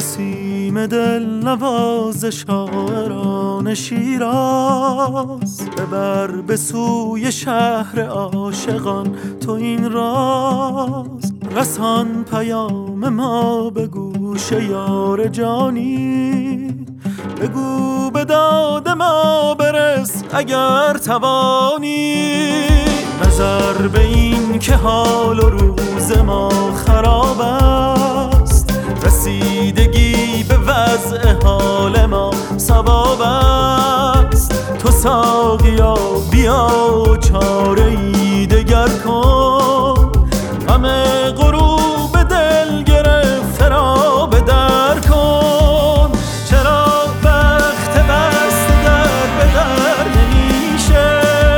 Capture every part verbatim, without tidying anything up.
نسیم دل نواز شاعران شیراز، ببر به سوی شهر عاشقان تو این راز. رسان پیام ما به گوش یار جانی، بگو به داد ما برس اگر توانی. نظر به این که حال و روز ما خراب است، رسیدگی به وضع حال ما ثواب است. تو ساقیا بیا چاره ای دگر کن، غم غروب دل گرفته را به در کن. چرا وقت بست در به در نمیشه،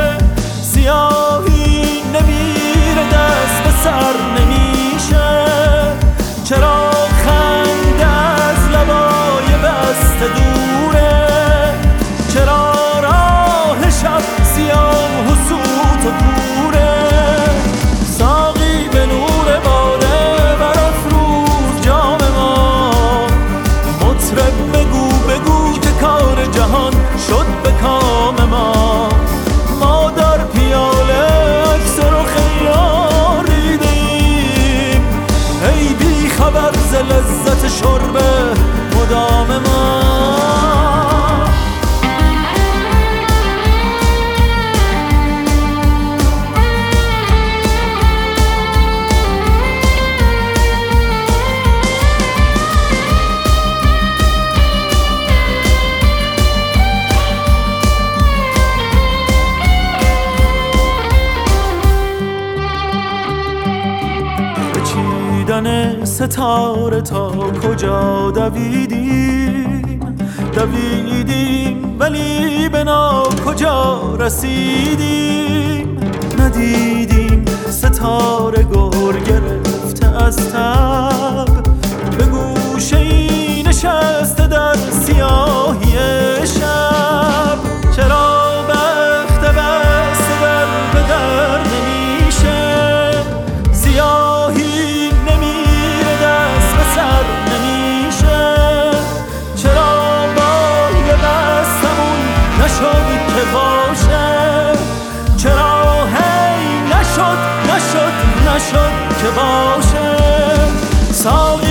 سیاهی نمیره دست به سر نمیشه. چرا خنده از لبای بسته دوره، چرا راه شب سیاه و سوت و کوره. ساقی به نور باده برافروز جام ما، مطرب بگو بگو که کار جهان شد به کام ما. ما در پیاله عکس رخ یار دیدیم، ای بی خبر ز لذت شرب مدام ما. چیدن ستاره تا کجا دویدیم، دویدیم ولی به نا کجا رسیدیم. ندیدیم ستاره گر گرفته از تب، به گوشه ای نشسته در سیاهی شب. چرا بخت بسته در به در نمیشه، سیاهی نمیره دست به سر نمیشه. چرا بال بستمون نشد که باشه، چرا هی نشد نشد نشد که باشه.